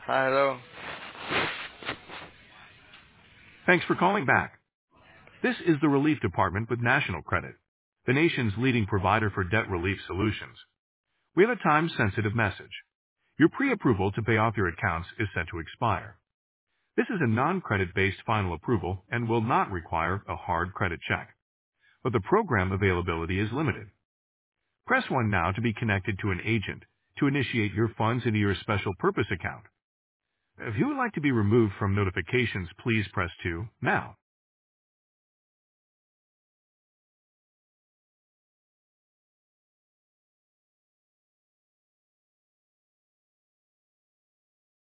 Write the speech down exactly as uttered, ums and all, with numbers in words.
Hello. Thanks for calling back. This is the Relief Department with National Credit, the nation's leading provider for debt relief solutions. We have a time-sensitive message. Your pre-approval to pay off your accounts is set to expire. This is a non-credit-based final approval and will not require a hard credit check. But the program availability is limited. Press one now to be connected to an agent to initiate your funds into your special purpose account. If you would like to be removed from notifications, please press two now.